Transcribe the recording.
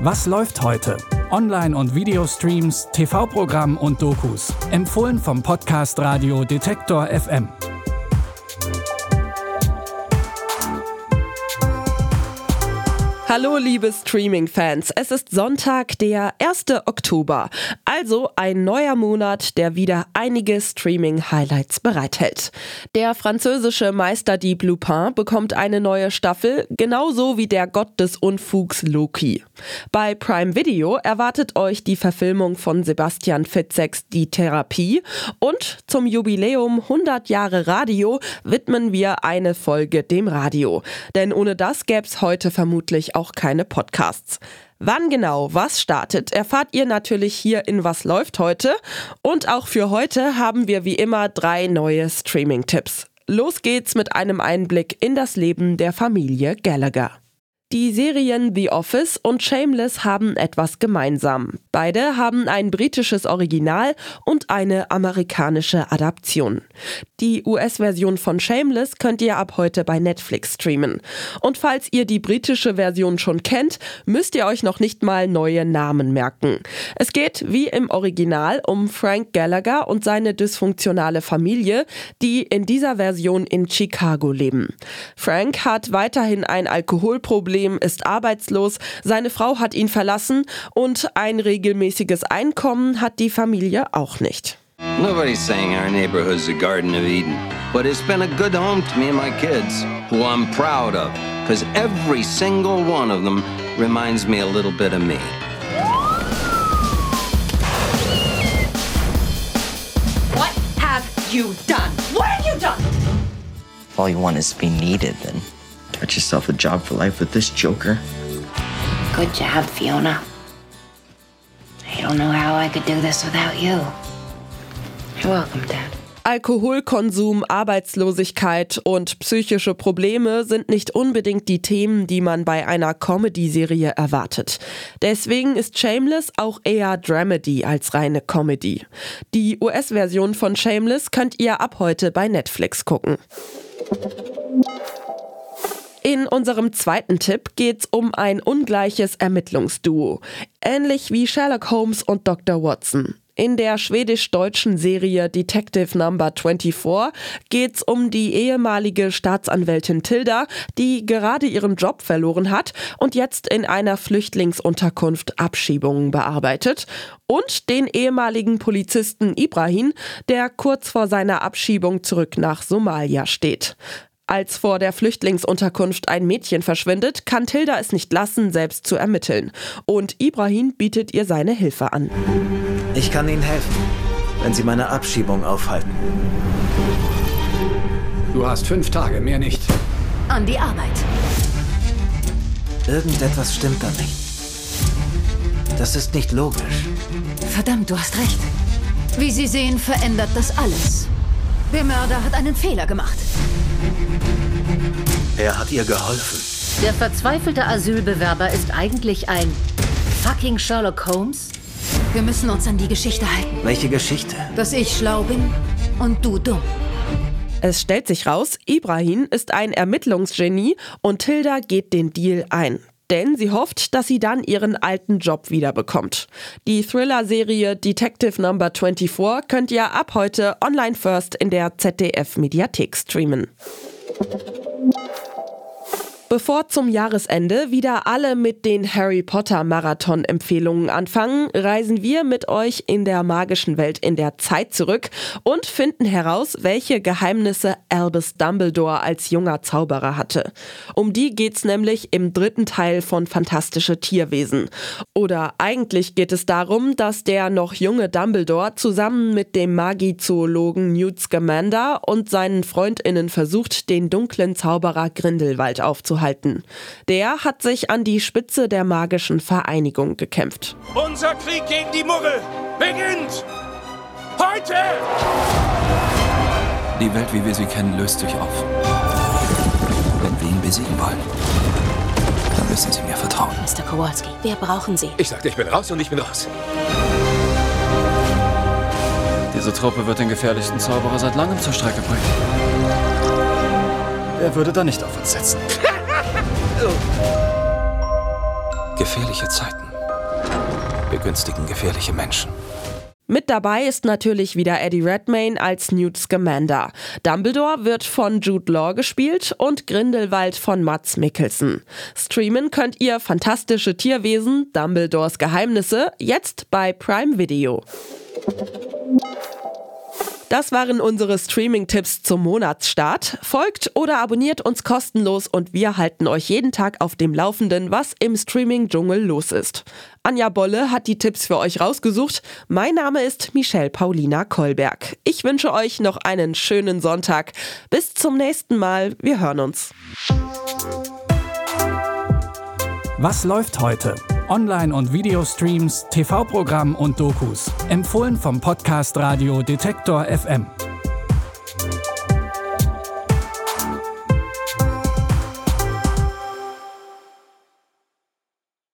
Was läuft heute? Online- und Videostreams, TV-Programm und Dokus. Empfohlen vom Podcast Radio Detektor FM. Hallo liebe Streaming-Fans, es ist Sonntag, der 1. Oktober, also ein neuer Monat, der wieder einige Streaming-Highlights bereithält. Der französische Meisterdieb Lupin bekommt eine neue Staffel, genauso wie der Gott des Unfugs Loki. Bei Prime Video erwartet euch die Verfilmung von Sebastian Fitzeks Die Therapie und zum Jubiläum 100 Jahre Radio widmen wir eine Folge dem Radio. Denn ohne das gäb's heute vermutlich auch keine Podcasts. Wann genau was startet, erfahrt ihr natürlich hier in Was läuft heute. Und auch für heute haben wir wie immer 3 neue Streaming-Tipps. Los geht's mit einem Einblick in das Leben der Familie Gallagher. Die Serien The Office und Shameless haben etwas gemeinsam. Beide haben ein britisches Original und eine amerikanische Adaption. Die US-Version von Shameless könnt ihr ab heute bei Netflix streamen. Und falls ihr die britische Version schon kennt, müsst ihr euch noch nicht mal neue Namen merken. Es geht wie im Original um Frank Gallagher und seine dysfunktionale Familie, die in dieser Version in Chicago leben. Frank hat weiterhin ein Alkoholproblem, ist arbeitslos, seine Frau hat ihn verlassen und ein regelmäßiges Einkommen hat die Familie auch nicht. Nobody's saying our neighborhood's a Garden of Eden, but it's been a good home to me and my kids, who I'm proud of, because every single one of them reminds me a little bit of me. What have you done? What have you done? If all you want is to be needed, then get yourself a job for life with this joker. Good job, Fiona. I don't know how I could do this without you. You're welcome, Dad. Alkoholkonsum, Arbeitslosigkeit und psychische Probleme sind nicht unbedingt die Themen, die man bei einer Comedy-Serie erwartet. Deswegen ist Shameless auch eher Dramedy als reine Comedy. Die US-Version von Shameless könnt ihr ab heute bei Netflix gucken. In unserem zweiten Tipp geht's um ein ungleiches Ermittlungsduo. Ähnlich wie Sherlock Holmes und Dr. Watson. In der schwedisch-deutschen Serie Detective No. 24 geht's um die ehemalige Staatsanwältin Tilda, die gerade ihren Job verloren hat und jetzt in einer Flüchtlingsunterkunft Abschiebungen bearbeitet, und den ehemaligen Polizisten Ibrahim, der kurz vor seiner Abschiebung zurück nach Somalia steht. Als vor der Flüchtlingsunterkunft ein Mädchen verschwindet, kann Tilda es nicht lassen, selbst zu ermitteln. Und Ibrahim bietet ihr seine Hilfe an. Ich kann Ihnen helfen, wenn Sie meine Abschiebung aufhalten. Du hast 5 Tage, mehr nicht. An die Arbeit. Irgendetwas stimmt da nicht. Das ist nicht logisch. Verdammt, du hast recht. Wie Sie sehen, verändert das alles. Der Mörder hat einen Fehler gemacht. Er hat ihr geholfen. Der verzweifelte Asylbewerber ist eigentlich ein fucking Sherlock Holmes? Wir müssen uns an die Geschichte halten. Welche Geschichte? Dass ich schlau bin und du dumm. Es stellt sich raus, Ibrahim ist ein Ermittlungsgenie und Tilda geht den Deal ein. Denn sie hofft, dass sie dann ihren alten Job wiederbekommt. Die Thriller-Serie Detective No. 24 könnt ihr ab heute online first in der ZDF-Mediathek streamen. Bevor zum Jahresende wieder alle mit den Harry Potter Marathon-Empfehlungen anfangen, reisen wir mit euch in der magischen Welt in der Zeit zurück und finden heraus, welche Geheimnisse Albus Dumbledore als junger Zauberer hatte. Um die geht's nämlich im 3. Teil von Fantastische Tierwesen. Oder eigentlich geht es darum, dass der noch junge Dumbledore zusammen mit dem Magiezoologen Newt Scamander und seinen FreundInnen versucht, den dunklen Zauberer Grindelwald aufzuhalten. Der hat sich an die Spitze der magischen Vereinigung gekämpft. Unser Krieg gegen die Muggel beginnt heute! Die Welt, wie wir sie kennen, löst sich auf. Wenn wir ihn besiegen wollen, dann müssen Sie mir vertrauen. Mr. Kowalski, wir brauchen Sie. Ich sagte, ich bin raus und ich bin raus. Diese Truppe wird den gefährlichsten Zauberer seit langem zur Strecke bringen. Wer würde da nicht auf uns setzen? Gefährliche Zeiten. begünstigen gefährliche Menschen. Mit dabei ist natürlich wieder Eddie Redmayne als Newt Scamander. Dumbledore wird von Jude Law gespielt und Grindelwald von Mads Mikkelsen. Streamen könnt ihr Fantastische Tierwesen, Dumbledores Geheimnisse, jetzt bei Prime Video. Das waren unsere Streaming-Tipps zum Monatsstart. Folgt oder abonniert uns kostenlos und wir halten euch jeden Tag auf dem Laufenden, was im Streaming-Dschungel los ist. Anja Bolle hat die Tipps für euch rausgesucht. Mein Name ist Michelle Paulina Kolberg. Ich wünsche euch noch einen schönen Sonntag. Bis zum nächsten Mal. Wir hören uns. Was läuft heute? Online- und Videostreams, TV-Programm und Dokus. Empfohlen vom Podcast Radio Detektor FM.